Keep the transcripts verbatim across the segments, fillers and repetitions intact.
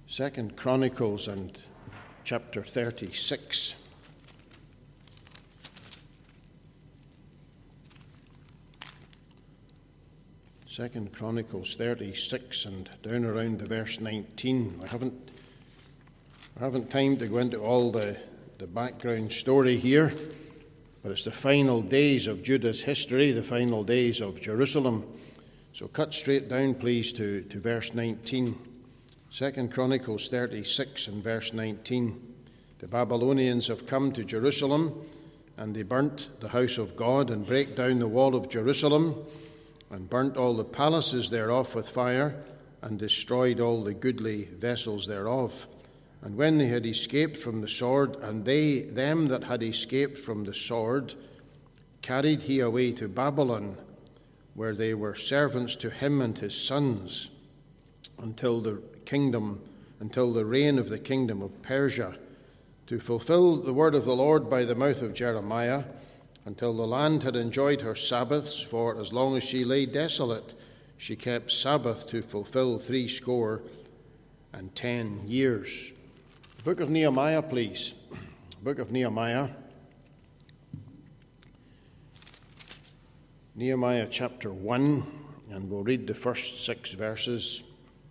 Second Chronicles and chapter thirty-six. Second Chronicles thirty-six and down around the verse nineteen. I haven't I haven't time to go into all the, the background story here, but it's the final days of Judah's history, the final days of Jerusalem. So cut straight down, please, to, to verse nineteen. Second Chronicles thirty-six and verse nineteen. The Babylonians have come to Jerusalem, and they burnt the house of God, and brake down the wall of Jerusalem, and burnt all the palaces thereof with fire, and destroyed all the goodly vessels thereof. And when they had escaped from the sword, and they them that had escaped from the sword, carried he away to Babylon, where they were servants to him and his sons, until the kingdom, until the reign of the kingdom of Persia, to fulfill the word of the Lord by the mouth of Jeremiah, until the land had enjoyed her Sabbaths, for as long as she lay desolate, she kept Sabbath to fulfill threescore and ten years. The book of Nehemiah, please. The book of Nehemiah. Nehemiah chapter one, and we'll read the first six verses.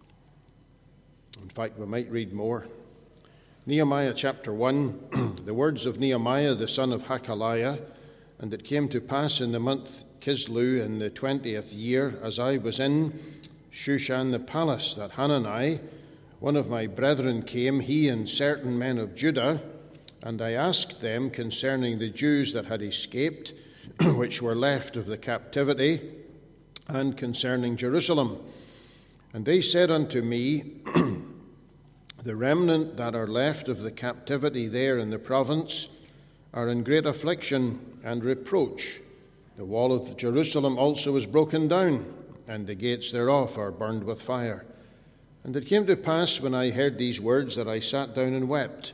In fact, we might read more. Nehemiah chapter one, the words of Nehemiah the son of Hakaliah. And it came to pass in the month Kislew in the twentieth year, as I was in Shushan the palace, that Hanani, one of my brethren, came, he and certain men of Judah, and I asked them concerning the Jews that had escaped, which were left of the captivity, and concerning Jerusalem. And they said unto me, the remnant that are left of the captivity there in the province are in great affliction and reproach. The wall of Jerusalem also is broken down, and the gates thereof are burned with fire. And it came to pass, when I heard these words, that I sat down and wept,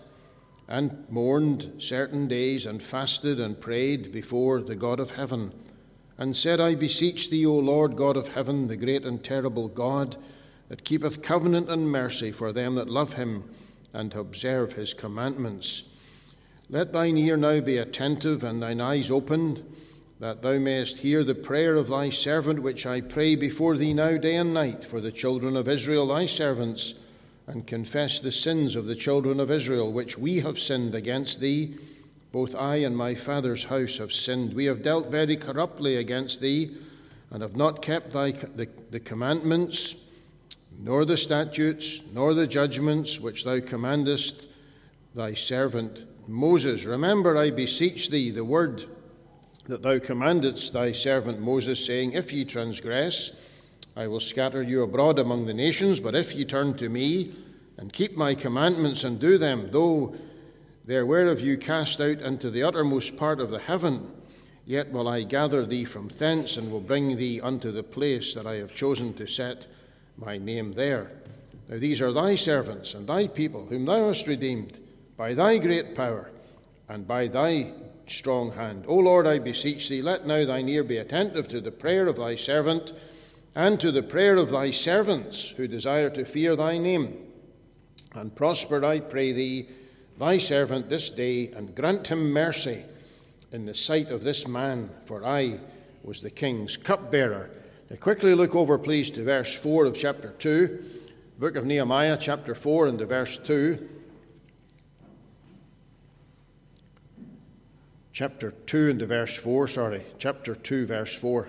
and mourned certain days, and fasted and prayed before the God of heaven, and said, I beseech thee, O Lord God of heaven, the great and terrible God, that keepeth covenant and mercy for them that love him and observe his commandments. Let thine ear now be attentive, and thine eyes opened, that thou mayest hear the prayer of thy servant, which I pray before thee now day and night for the children of Israel, thy servants, and confess the sins of the children of Israel, which we have sinned against thee. Both I and my father's house have sinned. We have dealt very corruptly against thee, and have not kept thy the, the commandments, nor the statutes, nor the judgments which thou commandest thy servant Moses. Remember, I beseech thee, the word that thou commandest thy servant Moses, saying, if ye transgress, I will scatter you abroad among the nations, but if ye turn to me, and keep my commandments, and do them, though there were of you cast out into the uttermost part of the heaven, yet will I gather thee from thence, and will bring thee unto the place that I have chosen to set my name there. Now these are thy servants and thy people, whom thou hast redeemed by thy great power and by thy strong hand. O Lord, I beseech thee, let now thine ear be attentive to the prayer of thy servant, and to the prayer of thy servants who desire to fear thy name. And prosper, I pray thee, thy servant this day, and grant him mercy in the sight of this man, for I was the king's cupbearer. Now quickly look over, please, to verse four of chapter two, book of Nehemiah, chapter four, and to verse two. Chapter two and to verse four, sorry, chapter two, verse four.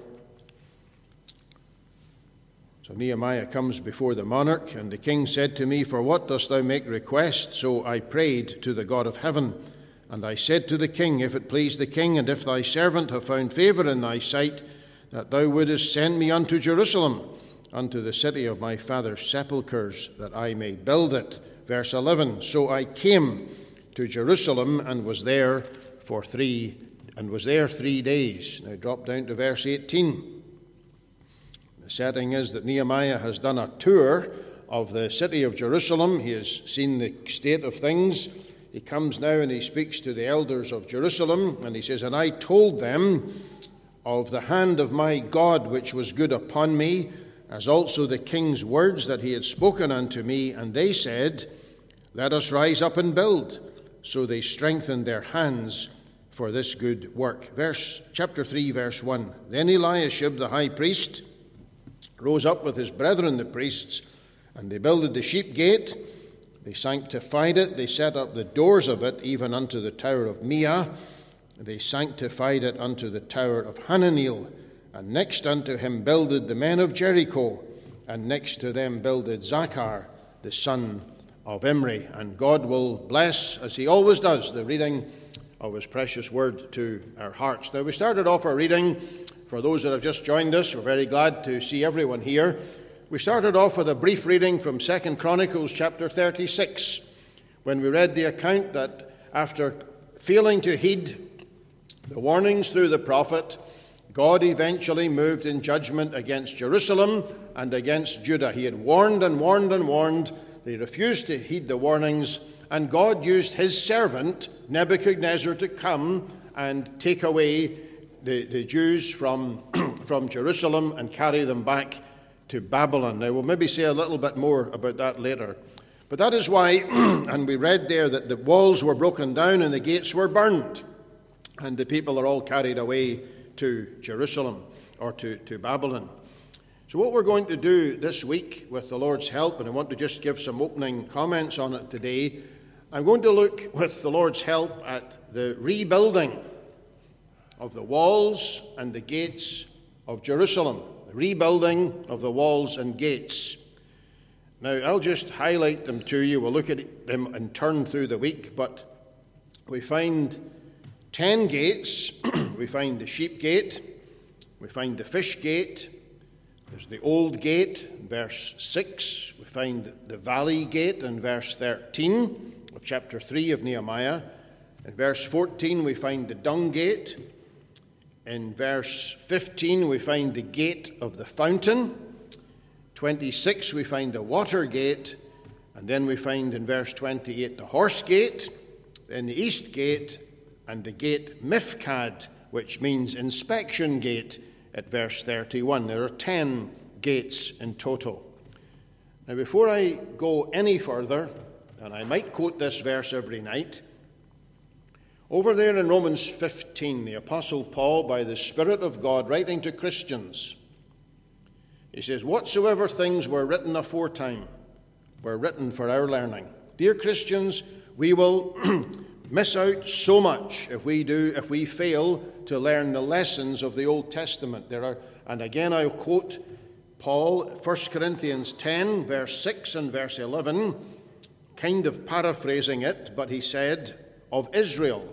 So Nehemiah comes before the monarch, and the king said to me, for what dost thou make request? So I prayed to the God of heaven. And I said to the king, if it please the king, and if thy servant have found favour in thy sight, that thou wouldest send me unto Jerusalem, unto the city of my father's sepulchres, that I may build it. Verse eleven, so I came to Jerusalem, and was there for three, and was there three days. Now drop down to verse eighteen. The setting is that Nehemiah has done a tour of the city of Jerusalem. He has seen the state of things. He comes now and he speaks to the elders of Jerusalem, and he says, and I told them of the hand of my God which was good upon me, as also the king's words that he had spoken unto me. And they said, Let us rise up and build. So they strengthened their hands for this good work. Verse chapter three, verse one. Then Eliashib the high priest rose up with his brethren the priests, and they builded the sheep gate. They sanctified it. They set up the doors of it, even unto the tower of Meah. They sanctified it unto the tower of Hananeel. And next unto him builded the men of Jericho, and next to them builded Zachar, the son of Imri. And God will bless, as he always does, the reading of his precious word to our hearts. Now, we started off our reading, for those that have just joined us, we're very glad to see everyone here. We started off with a brief reading from Second Chronicles chapter thirty-six, when we read the account that after failing to heed the warnings through the prophet, God eventually moved in judgment against Jerusalem and against Judah. He had warned and warned and warned. They refused to heed the warnings, and God used his servant, Nebuchadnezzar, to come and take away the, the Jews from, from Jerusalem and carry them back to Babylon. Now, we'll maybe say a little bit more about that later. But that is why, and we read there that the walls were broken down and the gates were burned, and the people are all carried away to Jerusalem or to, to Babylon. So what we're going to do this week with the Lord's help, and I want to just give some opening comments on it today, I'm going to look with the Lord's help at the rebuilding of the walls and the gates of Jerusalem. The rebuilding of the walls and gates. Now, I'll just highlight them to you. We'll look at them in turn through the week, but we find ten gates. We find the sheep gate. We find the fish gate. There's the old gate, in verse six. We find the valley gate in verse thirteen of chapter three of Nehemiah. In verse fourteen, we find the dung gate. In verse fifteen, we find the gate of the fountain. twenty-six, we find the water gate. And then we find in verse twenty-eight the horse gate, then the east gate, and the gate Mifkad, which means inspection gate, at verse thirty-one. There are ten gates in total. Now, before I go any further, and I might quote this verse every night, over there in Romans fifteen, the Apostle Paul, by the Spirit of God, writing to Christians, he says, Whatsoever things were written aforetime were written for our learning. Dear Christians, we will miss out so much if we do, if we fail to learn the lessons of the Old Testament. There are, and again I'll quote Paul, First Corinthians ten, verse six and verse eleven, kind of paraphrasing it, but he said, of Israel,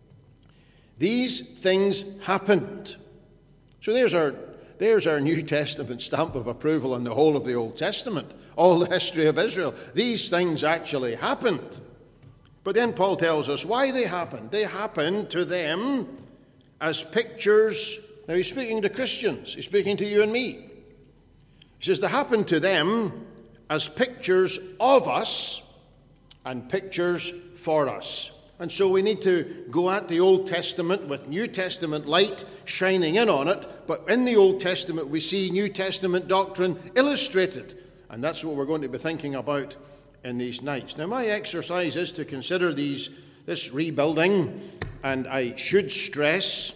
these things happened. So there's our, there's our New Testament stamp of approval on the whole of the Old Testament, all the history of Israel. These things actually happened. But then Paul tells us why they happened. They happened to them as pictures. Now he's speaking to Christians. He's speaking to you and me. He says they happened to them as pictures of us and pictures for us. And so we need to go at the Old Testament with New Testament light shining in on it. But in the Old Testament we see New Testament doctrine illustrated. And that's what we're going to be thinking about in these nights. Now, my exercise is to consider these this rebuilding, and I should stress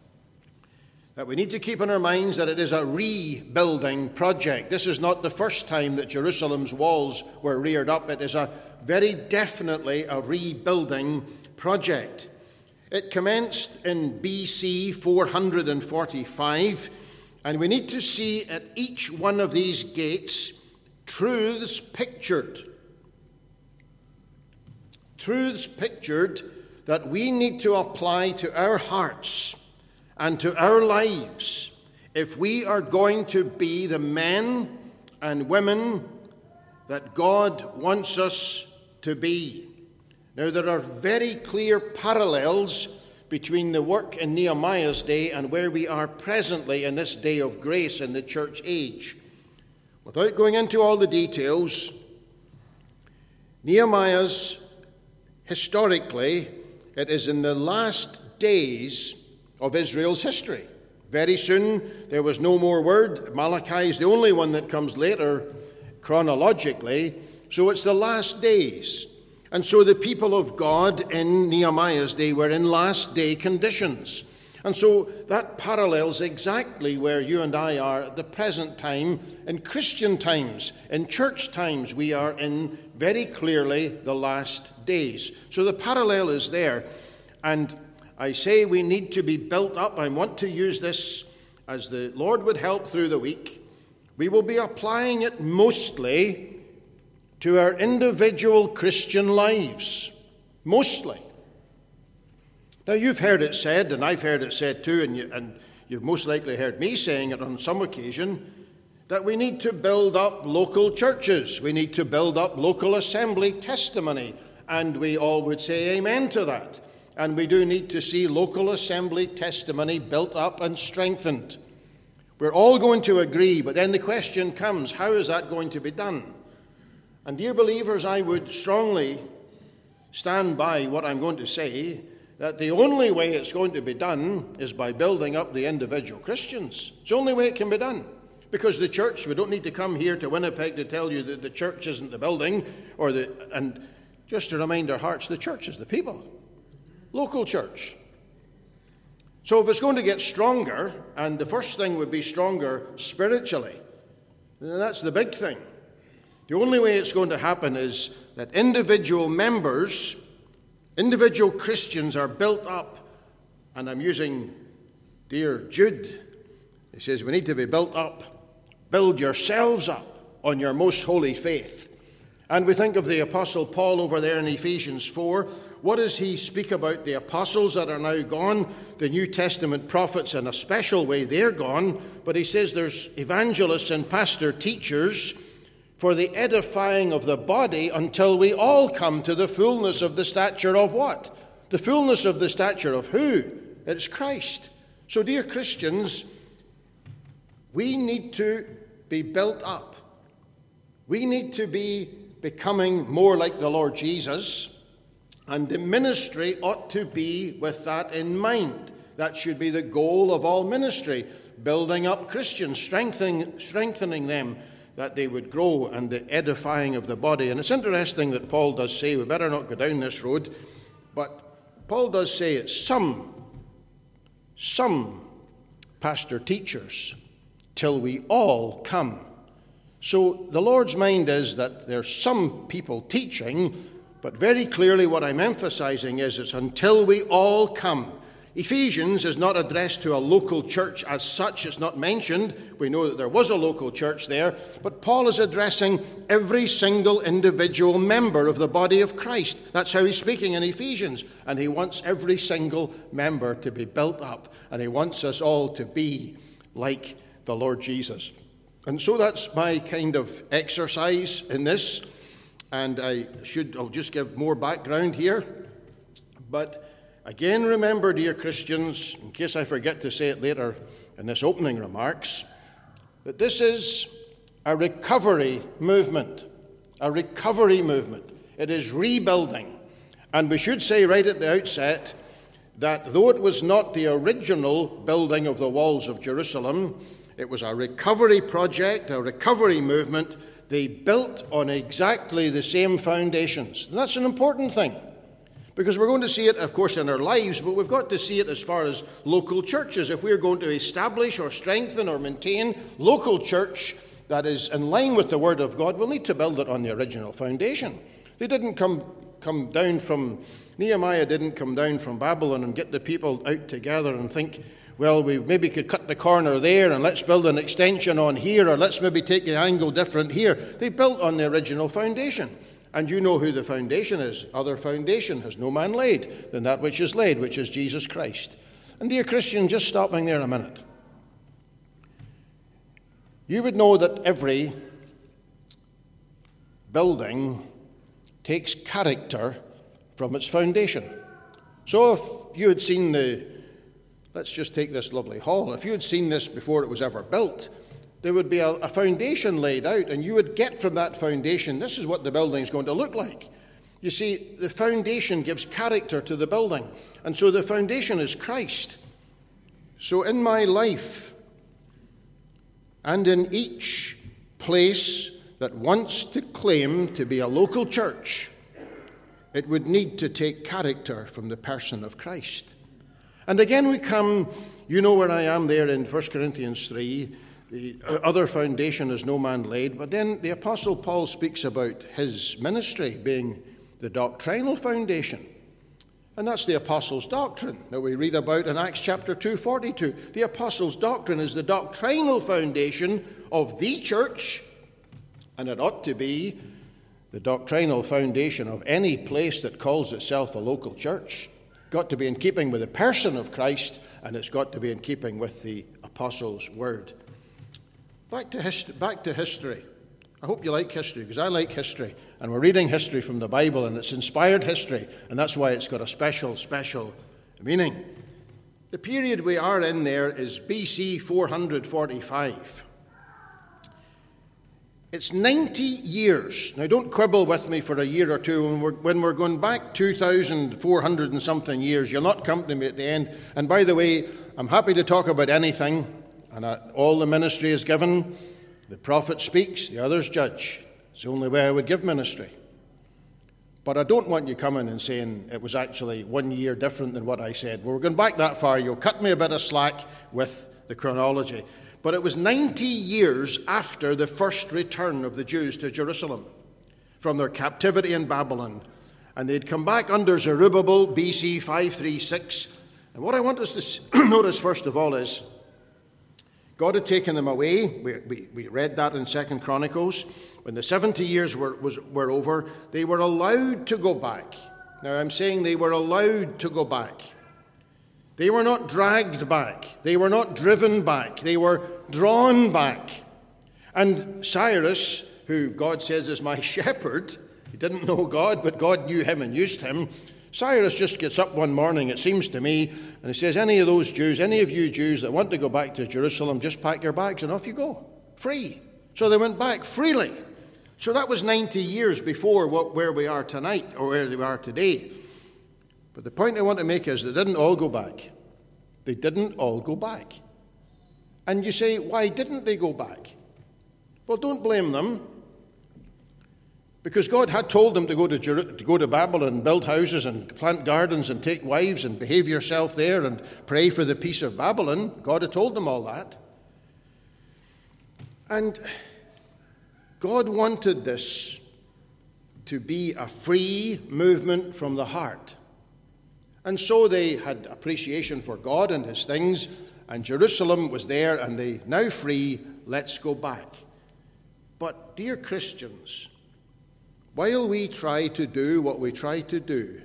that we need to keep in our minds that it is a rebuilding project. This is not the first time that Jerusalem's walls were reared up. It is a very definitely a rebuilding project. It commenced in B C four forty-five, and we need to see at each one of these gates truths pictured. Truths pictured that we need to apply to our hearts and to our lives if we are going to be the men and women that God wants us to be. Now, there are very clear parallels between the work in Nehemiah's day and where we are presently in this day of grace in the church age. Without going into all the details, Nehemiah's, historically, it is in the last days of Israel's history. Very soon, there was no more word. Malachi is the only one that comes later chronologically. So it's the last days. And so the people of God in Nehemiah's day were in last day conditions. And so that parallels exactly where you and I are at the present time. In Christian times, in church times, we are in very clearly the last days. So the parallel is there. And I say we need to be built up. I want to use this as the Lord would help through the week. We will be applying it mostly to our individual Christian lives. Mostly. Now, you've heard it said, and I've heard it said too, and, you, and you've most likely heard me saying it on some occasion, that we need to build up local churches. We need to build up local assembly testimony. And we all would say amen to that. And we do need to see local assembly testimony built up and strengthened. We're all going to agree, but then the question comes, how is that going to be done? And dear believers, I would strongly stand by what I'm going to say, that the only way it's going to be done is by building up the individual Christians. It's the only way it can be done. Because the church, we don't need to come here to Winnipeg to tell you that the church isn't the building, or the, and just to remind our hearts, the church is the people. Local church. So if it's going to get stronger, and the first thing would be stronger spiritually, that's the big thing. The only way it's going to happen is that individual members, individual Christians are built up, and I'm using dear Jude. He says we need to be built up. Build yourselves up on your most holy faith. And we think of the Apostle Paul over there in Ephesians four. What does he speak about? The apostles that are now gone, the New Testament prophets in a special way, they're gone. But he says there's evangelists and pastor teachers for the edifying of the body until we all come to the fullness of the stature of what? The fullness of the stature of who? It's Christ. So, dear Christians, we need to be built up. We need to be becoming more like the Lord Jesus, and the ministry ought to be with that in mind. That should be the goal of all ministry, building up Christians, strengthening, strengthening them, that they would grow, and the edifying of the body. And it's interesting that Paul does say, we better not go down this road, but Paul does say it's some, some pastor teachers, till we all come. So the Lord's mind is that there's some people teaching, but very clearly what I'm emphasizing is it's until we all come. Ephesians is not addressed to a local church as such. It's not mentioned. We know that there was a local church there. But Paul is addressing every single individual member of the body of Christ. That's how he's speaking in Ephesians. And he wants every single member to be built up. And he wants us all to be like the Lord Jesus. And so that's my kind of exercise in this. And I should, I'll just give more background here. But again, remember, dear Christians, in case I forget to say it later in this opening remarks, that this is a recovery movement. A recovery movement. It is rebuilding. And we should say right at the outset that though it was not the original building of the walls of Jerusalem, it was a recovery project, a recovery movement. They built on exactly the same foundations. And that's an important thing. Because we're going to see it, of course, in our lives, but we've got to see it as far as local churches. If we're going to establish or strengthen or maintain local church that is in line with the Word of God, we'll need to build it on the original foundation. They didn't come, come down from, Nehemiah didn't come down from Babylon and get the people out together and think, well, we maybe could cut the corner there and let's build an extension on here, or let's maybe take the angle different here. They built on the original foundation. And you know who the foundation is. Other foundation has no man laid than that which is laid, which is Jesus Christ. And dear Christian, just stopping there a minute. You would know that every building takes character from its foundation. So if you had seen the, let's just take this lovely hall, if you had seen this before it was ever built, there would be a, a foundation laid out, and you would get from that foundation, this is what the building is going to look like. You see, the foundation gives character to the building, and so the foundation is Christ. So in my life, and in each place that wants to claim to be a local church, it would need to take character from the person of Christ. And again we come, you know where I am there in First Corinthians three, the other foundation is no man laid, but then the Apostle Paul speaks about his ministry being the doctrinal foundation. And that's the Apostles' doctrine that we read about in Acts chapter two, forty-two. The Apostles' doctrine is the doctrinal foundation of the church, and it ought to be the doctrinal foundation of any place that calls itself a local church. Got to be in keeping with the person of Christ, and it's got to be in keeping with the Apostles' word. Back to, hist- back to history. I hope you like history, because I like history. And we're reading history from the Bible, and it's inspired history, and that's why it's got a special, special meaning. The period we are in there is B C four forty-five. It's ninety years. Now, don't quibble with me for a year or two. When we're, when we're going back two thousand four hundred and something years, you'll not come to me at the end. And by the way, I'm happy to talk about anything, and I, all the ministry is given. The prophet speaks, the others judge. It's the only way I would give ministry. But I don't want you coming and saying it was actually one year different than what I said. Well, we're going back that far. You'll cut me a bit of slack with the chronology. But it was ninety years after the first return of the Jews to Jerusalem from their captivity in Babylon. And they'd come back under Zerubbabel, B C five thirty-six. And what I want us to notice, first of all, is God had taken them away. We, we, we read that in Second Chronicles. When the seventy years were, was, were over, they were allowed to go back. Now, I'm saying they were allowed to go back. They were not dragged back. They were not driven back. They were drawn back. And Cyrus, who God says is my shepherd, he didn't know God, but God knew him and used him. Cyrus just gets up one morning, it seems to me, and he says, any of those Jews, any of you Jews that want to go back to Jerusalem, just pack your bags and off you go. Free. So they went back freely. So that was ninety years before what, where we are tonight, or where we are today. But the point I want to make is they didn't all go back. They didn't all go back. And you say, why didn't they go back? Well, don't blame them. Because God had told them to go to, Jer- to go to Babylon and build houses and plant gardens and take wives and behave yourself there and pray for the peace of Babylon. God had told them all that. And God wanted this to be a free movement from the heart. And so they had appreciation for God and his things, and Jerusalem was there, and they, now free, let's go back. But, dear Christians, while we try to do what we try to do,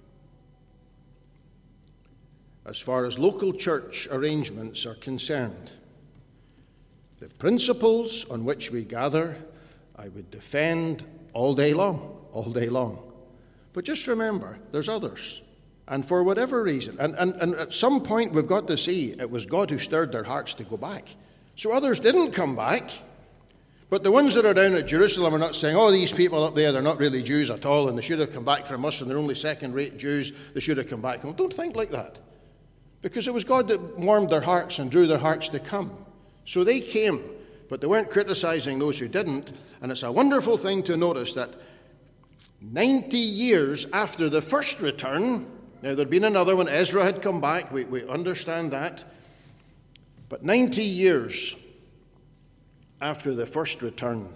as far as local church arrangements are concerned, the principles on which we gather, I would defend all day long, all day long. But just remember, there's others. And for whatever reason, and, and, and at some point we've got to see it was God who stirred their hearts to go back. So others didn't come back. But the ones that are down at Jerusalem are not saying, oh, these people up there, they're not really Jews at all, and they should have come back from us, and they're only second-rate Jews, they should have come back. Well, don't think like that. Because it was God that warmed their hearts and drew their hearts to come. So they came, but they weren't criticizing those who didn't. And it's a wonderful thing to notice that ninety years after the first return, now there'd been another one, Ezra had come back, we, we understand that, but ninety years after the first return,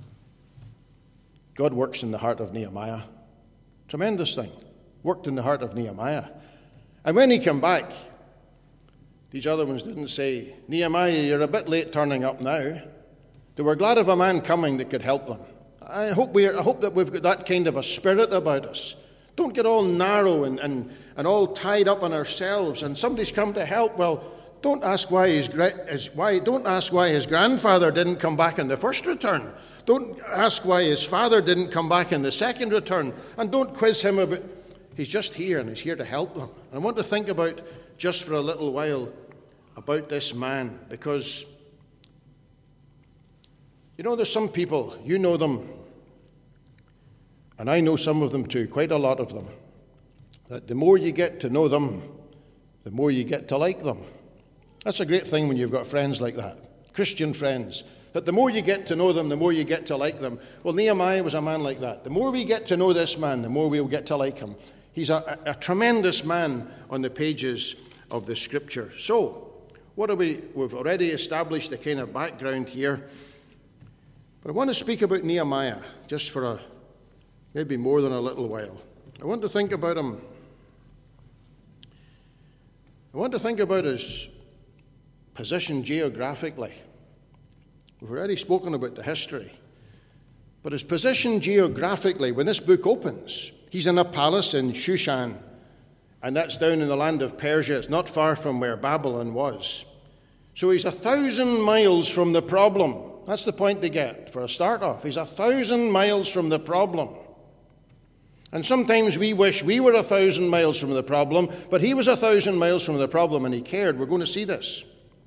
God works in the heart of Nehemiah. Tremendous thing. Worked in the heart of Nehemiah. And when he came back, these other ones didn't say, Nehemiah, you're a bit late turning up now. They were glad of a man coming that could help them. I hope, we are, I hope that we've got that kind of a spirit about us. Don't get all narrow and, and, and all tied up on ourselves. And somebody's come to help. Well, don't ask why his, his why. Don't ask why his grandfather didn't come back in the first return. Don't ask why his father didn't come back in the second return. And don't quiz him about. He's just here, and he's here to help them. And I want to think about just for a little while about this man, because you know, there's some people, you know them, and I know some of them too, quite a lot of them, that the more you get to know them, the more you get to like them. That's a great thing when you've got friends like that, Christian friends, that the more you get to know them, the more you get to like them. Well, Nehemiah was a man like that. The more we get to know this man, the more we'll get to like him. He's a, a, a tremendous man on the pages of the Scripture. So, what are we? We've already established the kind of background here. But I want to speak about Nehemiah just for a maybe more than a little while. I want to think about him. I want to think about his position geographically. We've already spoken about the history. But his position geographically, when this book opens, he's in a palace in Shushan, and that's down in the land of Persia. It's not far from where Babylon was. So he's a thousand miles from the problem. That's the point to get for a start off. He's a thousand miles from the problem. And sometimes we wish we were a thousand miles from the problem, but he was a thousand miles from the problem and he cared. We're going to see this.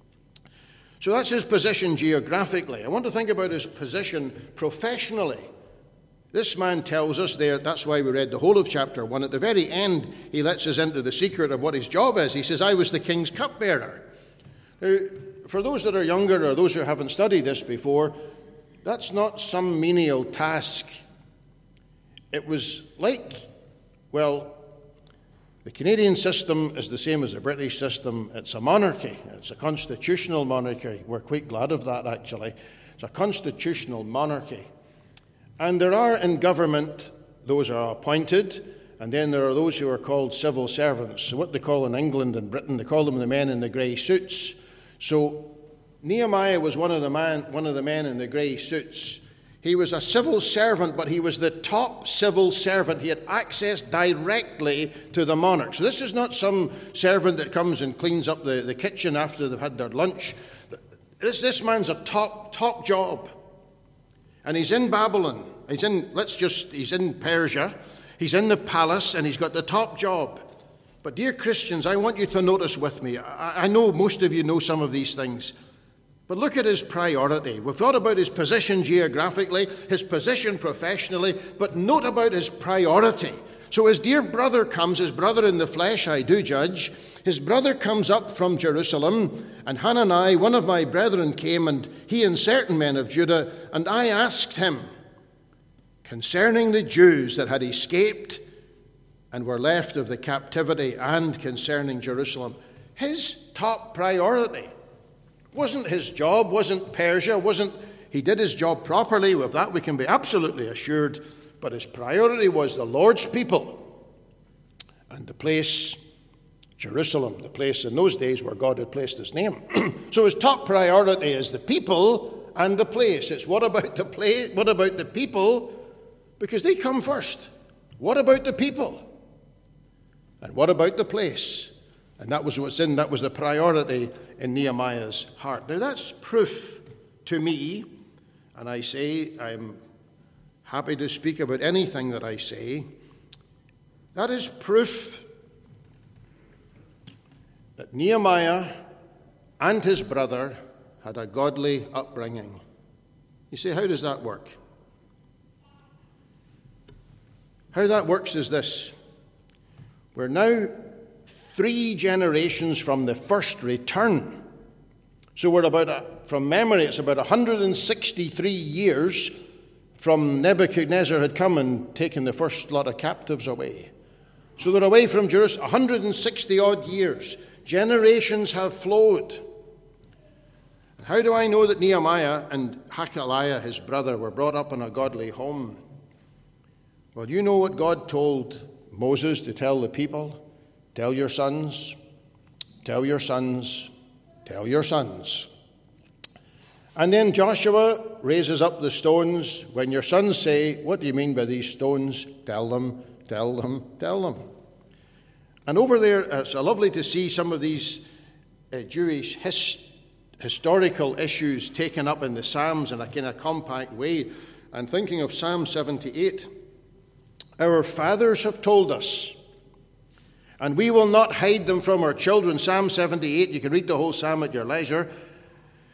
So that's his position geographically. I want to think about his position professionally. This man tells us there, that's why we read the whole of chapter one. At the very end, he lets us into the secret of what his job is. He says, I was the king's cupbearer. Now, for those that are younger or those who haven't studied this before, that's not some menial task. It was like, well, the Canadian system is the same as the British system. It's a monarchy. It's a constitutional monarchy. We're quite glad of that, actually. It's a constitutional monarchy. And there are in government those who are appointed, and then there are those who are called civil servants. So what they call in England and Britain, they call them the men in the grey suits. So Nehemiah was one of the man, one of the men in the grey suits. He was a civil servant, but he was the top civil servant. He had access directly to the monarch. So this is not some servant that comes and cleans up the, the kitchen after they've had their lunch. This, this man's a top, top job. And he's in Babylon. He's in, let's just, he's in Persia. He's in the palace, and he's got the top job. But dear Christians, I want you to notice with me. I, I know most of you know some of these things. But look at his priority. We've thought about his position geographically, his position professionally, but note about his priority. So his dear brother comes, his brother in the flesh, I do judge. His brother comes up from Jerusalem, and Hanani, one of my brethren, came, and he and certain men of Judah, and I asked him concerning the Jews that had escaped and were left of the captivity, and concerning Jerusalem. His top priority wasn't his job, wasn't Persia, wasn't he did his job properly. With that we can be absolutely assured. But his priority was the Lord's people and the place, Jerusalem, the place in those days where God had placed his name. So his top priority is the people and the place. It's what about the place? What about the people? Because they come first. What about the people? And what about the place? And that was what's in, that was the priority in Nehemiah's heart. Now that's proof to me, and I say I'm happy to speak about anything that I say. That is proof that Nehemiah and his brother had a godly upbringing. You say, how does that work? How that works is this. We're now three generations from the first return. So we're about, a, from memory, it's about one hundred sixty-three years from Nebuchadnezzar had come and taken the first lot of captives away. So they're away from Jerusalem, one hundred sixty odd years. Generations have flowed. How do I know that Nehemiah and Hakaliah, his brother, were brought up in a godly home? Well, you know what God told Moses to tell the people? Tell your sons, tell your sons, tell your sons. And then Joshua raises up the stones. When your sons say, what do you mean by these stones? Tell them, tell them, tell them. And over there, it's lovely to see some of these uh, Jewish his, historical issues taken up in the Psalms in a kind of compact way. And thinking of Psalm seventy-eight, our fathers have told us, and we will not hide them from our children. Psalm seventy-eight, you can read the whole psalm at your leisure.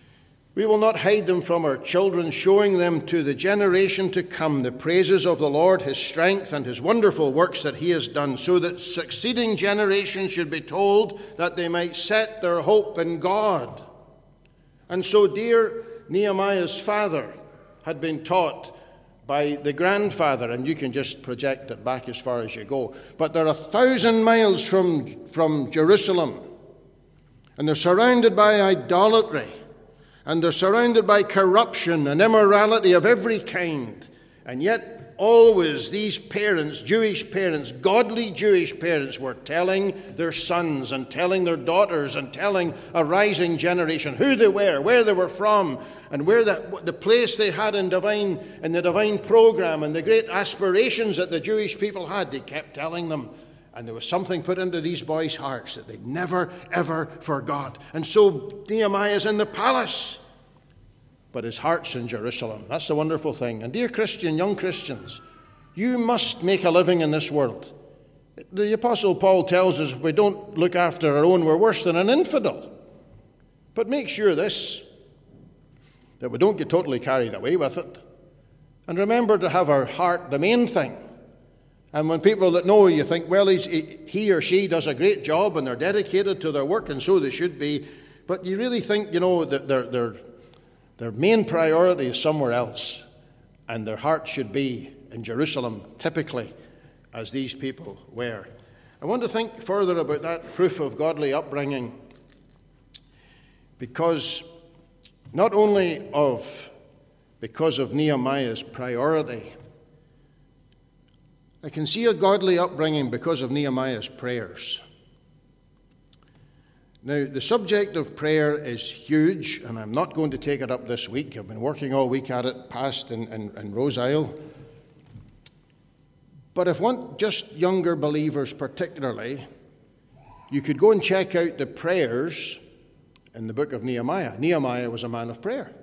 We will not hide them from our children, showing them to the generation to come the praises of the Lord, his strength, and his wonderful works that he has done, so that succeeding generations should be told that they might set their hope in God. And so dear Nehemiah's father had been taught by the grandfather, and you can just project it back as far as you go. But they're a thousand miles from, from Jerusalem, and they're surrounded by idolatry. And they're surrounded by corruption and immorality of every kind. And yet, always these parents, Jewish parents, godly Jewish parents, were telling their sons and telling their daughters and telling a rising generation who they were, where they were from, and where the, the place they had in divine in the divine program and the great aspirations that the Jewish people had. They kept telling them. And there was something put into these boys' hearts that they never, ever forgot. And so Nehemiah's in the palace, but his heart's in Jerusalem. That's the wonderful thing. And dear Christian, young Christians, you must make a living in this world. The Apostle Paul tells us if we don't look after our own, we're worse than an infidel. But make sure this, that we don't get totally carried away with it. And remember to have our heart the main thing. And when people that know you think, well, he's, he or she does a great job and they're dedicated to their work, and so they should be. But you really think, you know, that their, their, their main priority is somewhere else. And their heart should be in Jerusalem, typically, as these people were. I want to think further about that proof of godly upbringing. Because not only of, because of Nehemiah's priority, I can see a godly upbringing because of Nehemiah's prayers. Now, the subject of prayer is huge, and I'm not going to take it up this week. I've been working all week at it, past in, in, in Rose Isle. But if one, just younger believers particularly, you could go and check out the prayers in the book of Nehemiah. Nehemiah was a man of prayer.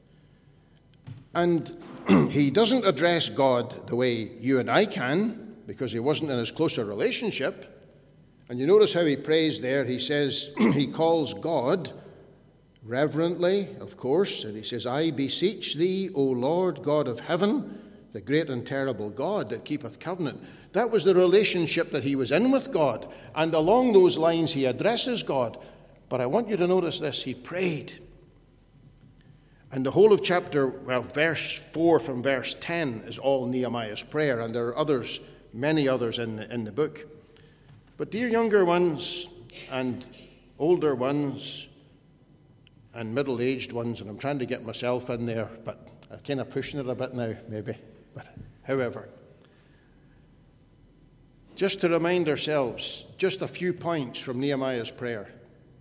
And he doesn't address God the way you and I can, because he wasn't in as close a relationship. And you notice how he prays there. He says, he calls God reverently, of course, and he says, I beseech thee, O Lord God of heaven, the great and terrible God that keepeth covenant. That was the relationship that he was in with God. And along those lines he addresses God. But I want you to notice this, he prayed. And the whole of chapter, well, verse four from verse ten is all Nehemiah's prayer, and there are others, many others in the, in the book. But dear younger ones and older ones and middle-aged ones, and I'm trying to get myself in there, but I'm kind of pushing it a bit now, maybe. But however, just to remind ourselves, just a few points from Nehemiah's prayer.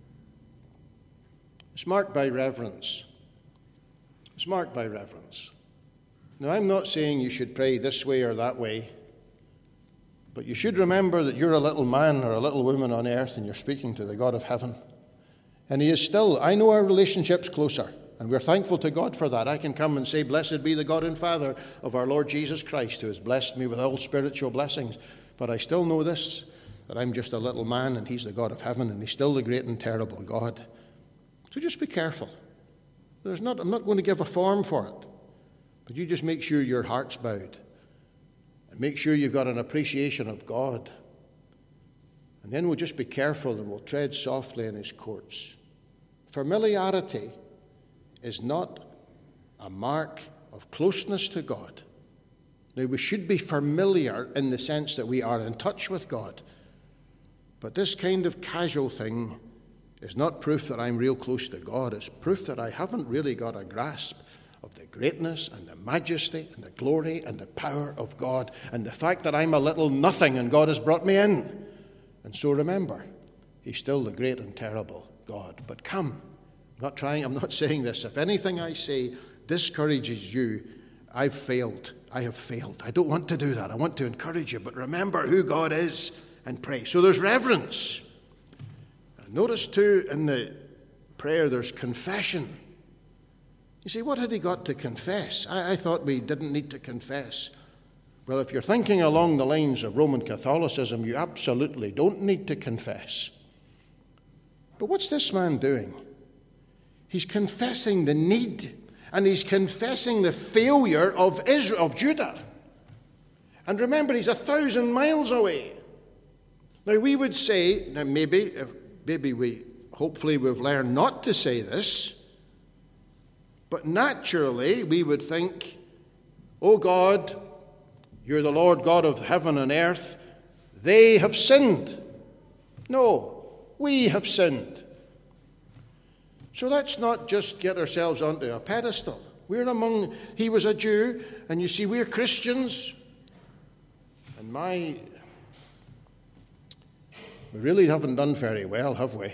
It's marked by reverence. It's marked by reverence. Now, I'm not saying you should pray this way or that way, but you should remember that you're a little man or a little woman on earth and you're speaking to the God of heaven. And he is still, I know our relationship's closer, and we're thankful to God for that. I can come and say, blessed be the God and Father of our Lord Jesus Christ, who has blessed me with all spiritual blessings. But I still know this, that I'm just a little man and he's the God of heaven, and he's still the great and terrible God. So just be careful. There's not, I'm not going to give a form for it, but you just make sure your heart's bowed, and make sure you've got an appreciation of God. And then we'll just be careful and we'll tread softly in his courts. Familiarity is not a mark of closeness to God. Now, we should be familiar in the sense that we are in touch with God, but this kind of casual thing is not proof that I'm real close to God. It's proof that I haven't really got a grasp of the greatness and the majesty and the glory and the power of God, and the fact that I'm a little nothing and God has brought me in. And so remember, he's still the great and terrible God. But come, I'm not trying, I'm not saying this. If anything I say discourages you, I've failed. I have failed. I don't want to do that. I want to encourage you. But remember who God is and pray. So there's reverence. Notice, too, in the prayer, there's confession. You see, what had he got to confess? I, I thought we didn't need to confess. Well, if you're thinking along the lines of Roman Catholicism, you absolutely don't need to confess. But what's this man doing? He's confessing the need, and he's confessing the failure of Israel, of Judah. And remember, he's a thousand miles away. Now, we would say, now maybe, maybe we, hopefully we've learned not to say this, but naturally we would think, "Oh God, you're the Lord God of heaven and earth. They have sinned." No, we have sinned. So let's not just get ourselves onto a pedestal. We're among, he was a Jew, and you see, we're Christians. And my, we really haven't done very well, have we?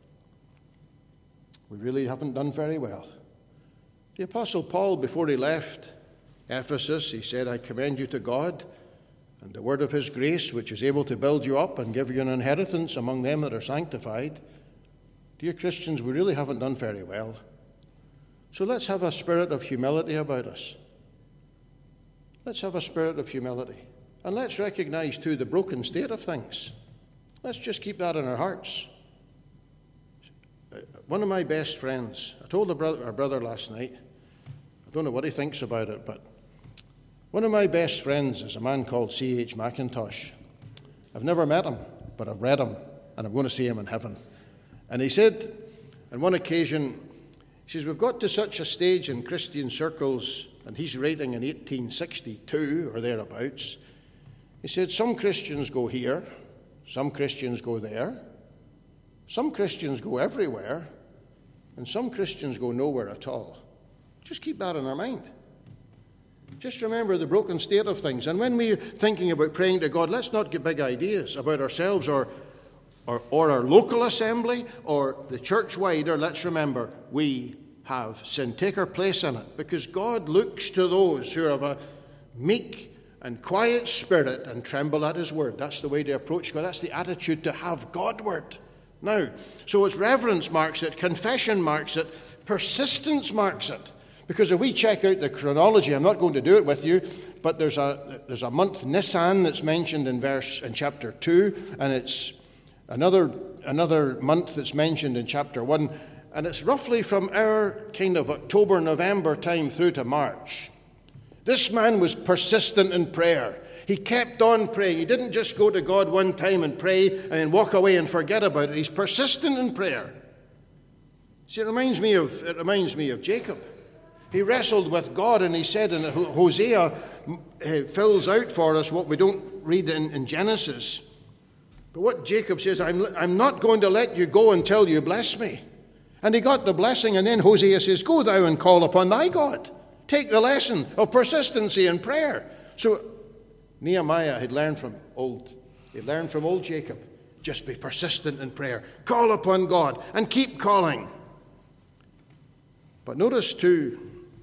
We really haven't done very well. The Apostle Paul, before he left Ephesus, he said, "I commend you to God and the word of his grace, which is able to build you up and give you an inheritance among them that are sanctified." Dear Christians, we really haven't done very well. So let's have a spirit of humility about us. Let's have a spirit of humility. And let's recognize, too, the broken state of things. Let's just keep that in our hearts. One of my best friends, I told our brother, our brother last night, I don't know what he thinks about it, but one of my best friends is a man called C H Mackintosh. I've never met him, but I've read him, and I'm going to see him in heaven. And he said, on one occasion, he says, "We've got to such a stage in Christian circles," and he's writing in eighteen sixty-two or thereabouts. He said, "Some Christians go here, some Christians go there, some Christians go everywhere, and some Christians go nowhere at all." Just keep that in our mind. Just remember the broken state of things. And when we're thinking about praying to God, let's not get big ideas about ourselves or, or, or our local assembly or the church wider. Let's remember we have sin. Take our place in it, because God looks to those who have a meek and quiet spirit and tremble at his word. That's the way to approach God. That's the attitude to have Godward. Now, so it's reverence marks it, confession marks it, persistence marks it. Because if we check out the chronology, I'm not going to do it with you, but there's a there's a month Nisan that's mentioned in verse in chapter two, and it's another another month that's mentioned in chapter one, and it's roughly from our kind of October, November time through to March. This man was persistent in prayer. He kept on praying. He didn't just go to God one time and pray and then walk away and forget about it. He's persistent in prayer. See, it reminds me of it reminds me of Jacob. He wrestled with God, and he said, and Hosea fills out for us what we don't read in, in Genesis. But what Jacob says, I'm, I'm not going to let you go until you bless me. And he got the blessing, and then Hosea says, "Go thou and call upon thy God." Take the lesson of persistency in prayer. So Nehemiah had learned from old. He learned from old Jacob. Just be persistent in prayer. Call upon God and keep calling. But notice too,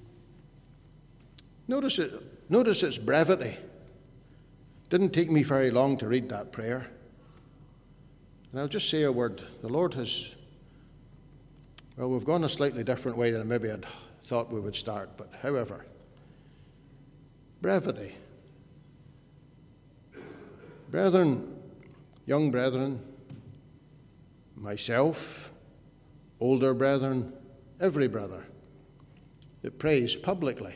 notice it, notice its brevity. Didn't take me very long to read that prayer. And I'll just say a word. The Lord has, well, we've gone a slightly different way than maybe I'd thought we would start, but however, brevity. Brethren, young brethren, myself, older brethren, every brother that prays publicly,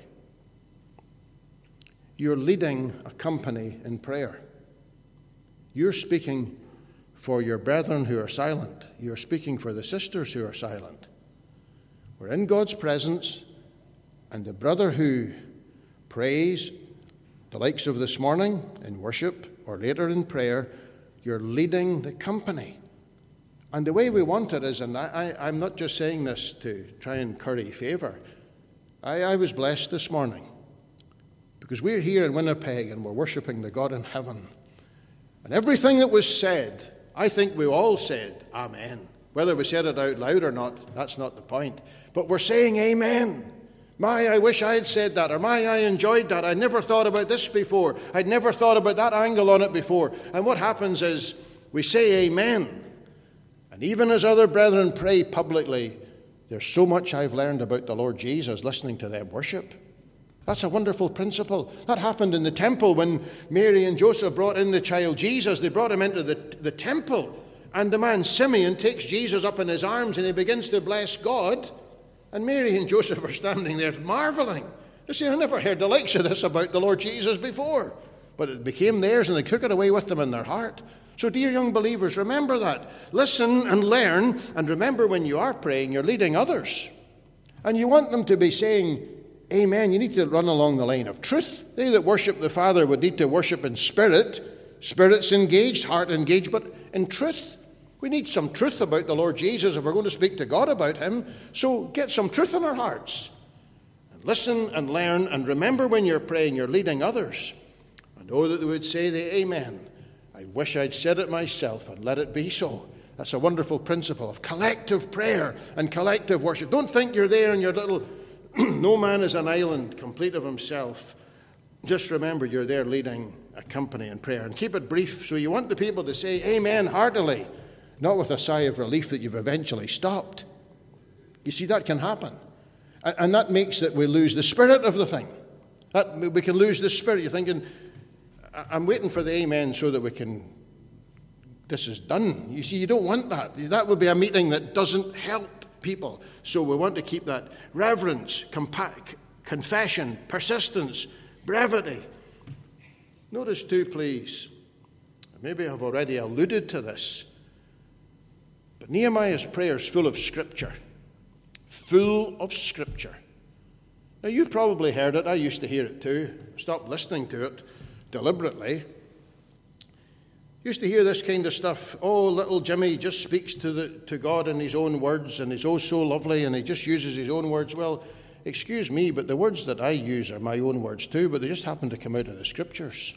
you're leading a company in prayer. You're speaking for your brethren who are silent. You're speaking for the sisters who are silent. We're in God's presence, and the brother who prays, the likes of this morning in worship or later in prayer, you're leading the company. And the way we want it is, and I, I, I'm not just saying this to try and curry favour. I, I was blessed this morning because we're here in Winnipeg and we're worshipping the God in heaven. And everything that was said, I think we all said amen. Whether we said it out loud or not, that's not the point. But we're saying amen. My, I wish I had said that, or my, I enjoyed that. I never thought about this before. I'd never thought about that angle on it before. And what happens is we say amen. And even as other brethren pray publicly, there's so much I've learned about the Lord Jesus listening to them worship. That's a wonderful principle. That happened in the temple when Mary and Joseph brought in the child Jesus. They brought him into the, the temple. And the man Simeon takes Jesus up in his arms and he begins to bless God. And Mary and Joseph are standing there marveling. They say, I never heard the likes of this about the Lord Jesus before. But it became theirs, and they took it away with them in their heart. So, dear young believers, remember that. Listen and learn, and remember when you are praying, you're leading others. And you want them to be saying, Amen. You need to run along the line of truth. They that worship the Father would need to worship in spirit. Spirit's engaged, heart engaged, but in truth. We need some truth about the Lord Jesus if we're going to speak to God about him. So get some truth in our hearts. And listen and learn, and remember when you're praying, you're leading others. And oh, that they would say the Amen. I wish I'd said it myself, and let it be so. That's a wonderful principle of collective prayer and collective worship. Don't think you're there in your little, no man is an island, complete of himself. Just remember you're there leading a company in prayer. And keep it brief, so you want the people to say Amen heartily, not with a sigh of relief that you've eventually stopped. You see, that can happen. And that makes that we lose the spirit of the thing. That we can lose the spirit. You're thinking, I'm waiting for the amen so that we can, this is done. You see, you don't want that. That would be a meeting that doesn't help people. So we want to keep that reverence, compa- confession, persistence, brevity. Notice too, please, maybe I've already alluded to this, but Nehemiah's prayer is full of Scripture. Full of Scripture. Now, you've probably heard it. I used to hear it too. Stopped listening to it deliberately. Used to hear this kind of stuff. Oh, little Jimmy just speaks to the to God in his own words, and he's oh so lovely, and he just uses his own words. Well, excuse me, but the words that I use are my own words too, but they just happen to come out of the Scriptures.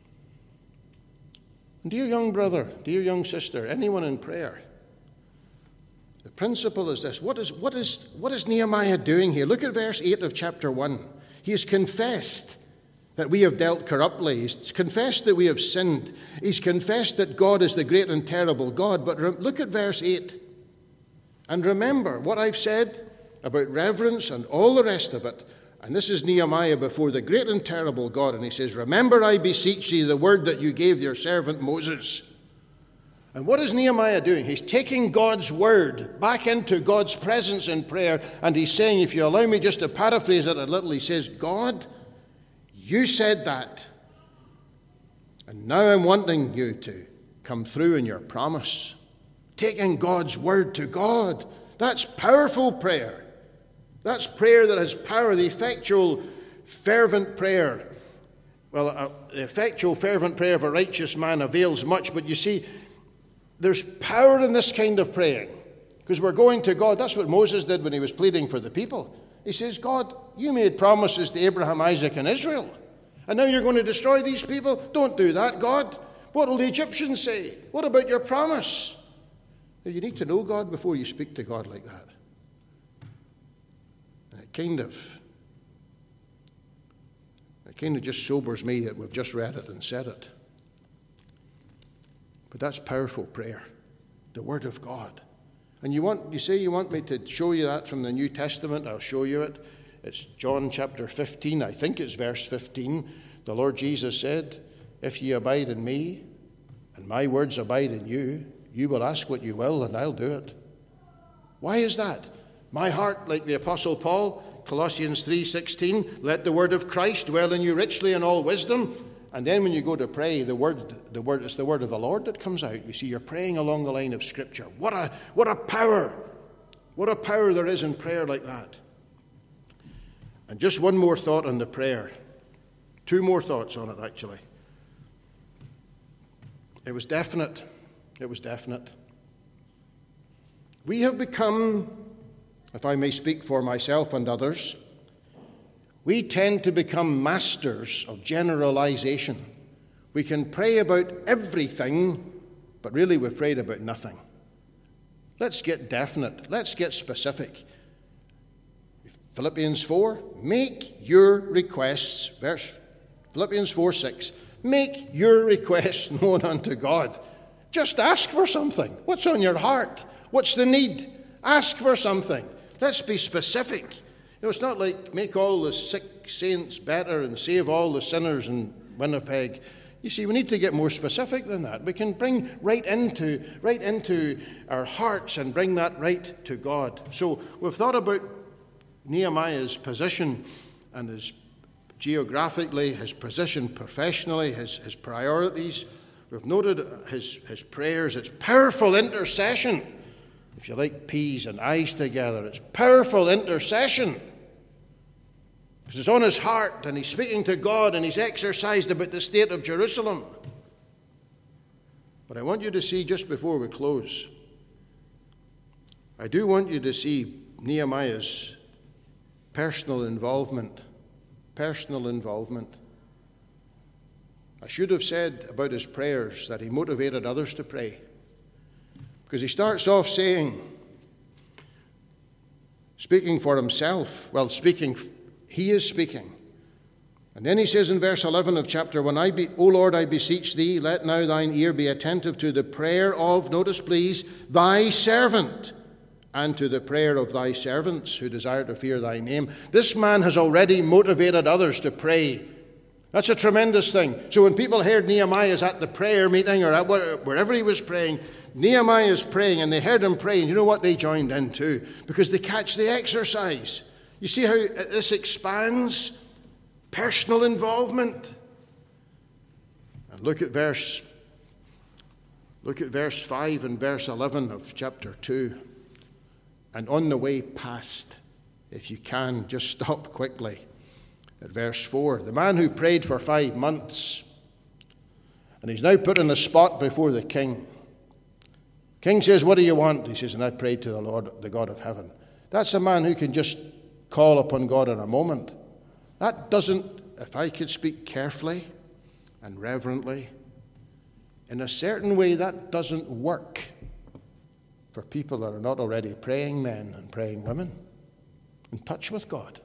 And dear young brother, dear young sister, anyone in prayer, the principle is this. What is, what is, what is Nehemiah doing here? Look at verse eight of chapter one. He has confessed that we have dealt corruptly. He's confessed that we have sinned. He's confessed that God is the great and terrible God. But re- look at verse eight. And remember what I've said about reverence and all the rest of it. And this is Nehemiah before the great and terrible God. And he says, remember, I beseech thee, the word that you gave your servant Moses. And what is Nehemiah doing? He's taking God's word back into God's presence in prayer, and he's saying, if you allow me just to paraphrase it a little, he says, God, you said that, and now I'm wanting you to come through in your promise. Taking God's word to God. That's powerful prayer. That's prayer that has power, the effectual, fervent prayer. Well, uh, the effectual, fervent prayer of a righteous man avails much, but you see, there's power in this kind of praying, because we're going to God. That's what Moses did when he was pleading for the people. He says, God, you made promises to Abraham, Isaac, and Israel, and now you're going to destroy these people? Don't do that, God. What will the Egyptians say? What about your promise? You need to know God before you speak to God like that. And it kind of, it kind of just sobers me that we've just read it and said it. But that's powerful prayer, the Word of God. And you want, you say you want me to show you that from the New Testament? I'll show you it. It's John chapter fifteen, I think it's verse fifteen. The Lord Jesus said, if ye abide in me, and my words abide in you, you will ask what you will, and I'll do it. Why is that? My heart, like the Apostle Paul, Colossians three sixteen, let the word of Christ dwell in you richly in all wisdom. And then when you go to pray, the word, the word, it's the word of the Lord that comes out. You see, you're praying along the line of Scripture. What a, what a power! What a power there is in prayer like that. And just one more thought on the prayer. Two more thoughts on it, actually. It was definite. It was definite. We have become, if I may speak for myself and others, we tend to become masters of generalization. We can pray about everything, but really we've prayed about nothing. Let's get definite. Let's get specific. Philippians four, make your requests, verse Philippians four six, make your requests known unto God. Just ask for something. What's on your heart? What's the need? Ask for something. Let's be specific. You know, it's not like make all the sick saints better and save all the sinners in Winnipeg. You see, we need to get more specific than that. We can bring right into, right into our hearts and bring that right to God. So we've thought about Nehemiah's position and his geographically, his position professionally, his, his priorities. We've noted his, his prayers. It's powerful intercession. If you like peas and eyes together, it's powerful intercession. Because it's on his heart, and he's speaking to God, and he's exercised about the state of Jerusalem. But I want you to see, just before we close, I do want you to see Nehemiah's personal involvement. Personal involvement. I should have said about his prayers that he motivated others to pray. Because he starts off saying, speaking for himself, well, speaking, he is speaking. And then he says in verse eleven of chapter one, I be, O Lord, I beseech thee, let now thine ear be attentive to the prayer of, notice please, thy servant, and to the prayer of thy servants who desire to fear thy name. This man has already motivated others to pray. That's a tremendous thing. So when people heard Nehemiah's at the prayer meeting or at wherever he was praying, Nehemiah is praying, and they heard him praying. You know what? They joined in too, because they catch the exercise. You see how this expands? Personal involvement. And look at verse, look at verse five and verse eleven of chapter two. And on the way past, if you can, just stop quickly at verse four. The man who prayed for five months, and he's now put in the spot before the king. King says, what do you want? He says, and I prayed to the Lord, the God of heaven. That's a man who can just call upon God in a moment. That doesn't, if I could speak carefully and reverently, in a certain way, that doesn't work for people that are not already praying men and praying women in touch with God.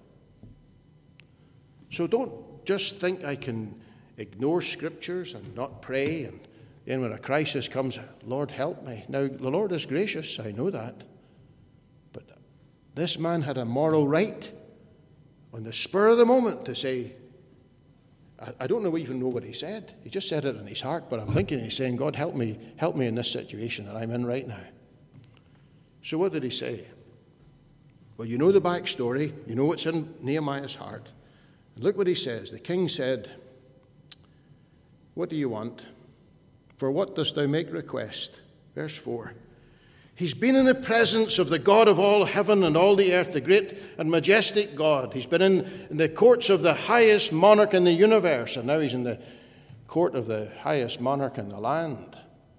So don't just think I can ignore scriptures and not pray, and then when a crisis comes, Lord, help me. Now, the Lord is gracious, I know that. But this man had a moral right on the spur of the moment to say, I, I don't know, even know what he said. He just said it in his heart, but I'm thinking he's saying, God, help me, help me in this situation that I'm in right now. So what did he say? Well, you know the backstory. You know what's in Nehemiah's heart. And look what he says. The king said, what do you want? For what dost thou make request? Verse four. He's been in the presence of the God of all heaven and all the earth, the great and majestic God. He's been in, in the courts of the highest monarch in the universe, and now he's in the court of the highest monarch in the land.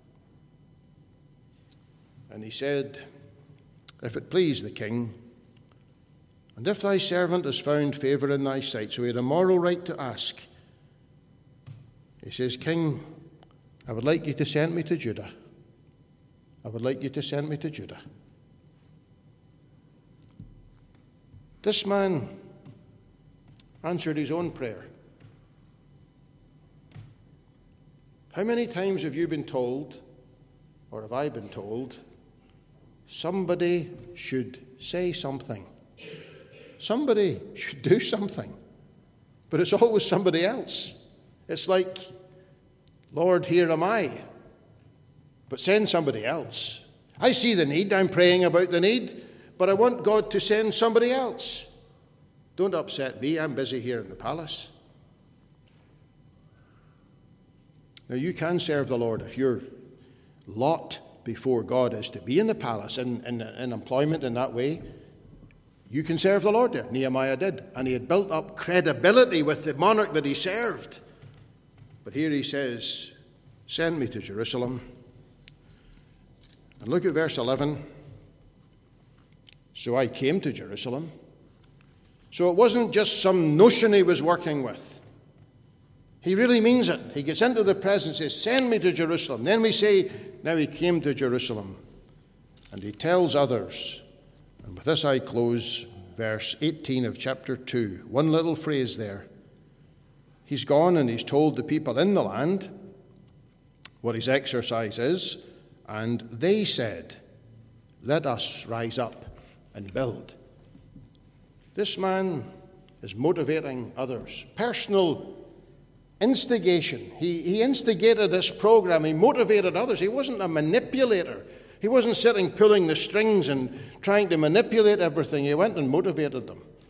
And he said, if it please the king, and if thy servant has found favour in thy sight. So he had a moral right to ask. He says, King, I would like you to send me to Judah. I would like you to send me to Judah. This man answered his own prayer. How many times have you been told, or have I been told, somebody should say something? Somebody should do something. But it's always somebody else. It's like, Lord, here am I. But send somebody else. I see the need. I'm praying about the need. But I want God to send somebody else. Don't upset me. I'm busy here in the palace. Now, you can serve the Lord if your lot before God is to be in the palace and in, in, in employment in that way. You can serve the Lord there. Nehemiah did. And he had built up credibility with the monarch that he served. But here he says, send me to Jerusalem. And look at verse eleven. So I came to Jerusalem. So it wasn't just some notion he was working with. He really means it. He gets into the presence and says, send me to Jerusalem. Then we say, now he came to Jerusalem. And he tells others. And with this I close verse eighteen of chapter two. One little phrase there. He's gone and he's told the people in the land what his exercise is. And they said, let us rise up and build. This man is motivating others. Personal instigation. He, he instigated this program. He motivated others. He wasn't a manipulator. He wasn't sitting pulling the strings and trying to manipulate everything. He went and motivated them.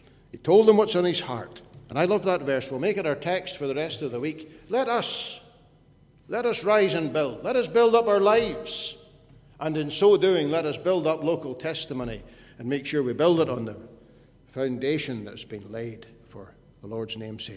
told them what's on his heart. And I love that verse. We'll make it our text for the rest of the week. Let us, let us rise and build. Let us build up our lives. And in so doing, let us build up local testimony and make sure we build it on the foundation that's been laid for the Lord's name's sake.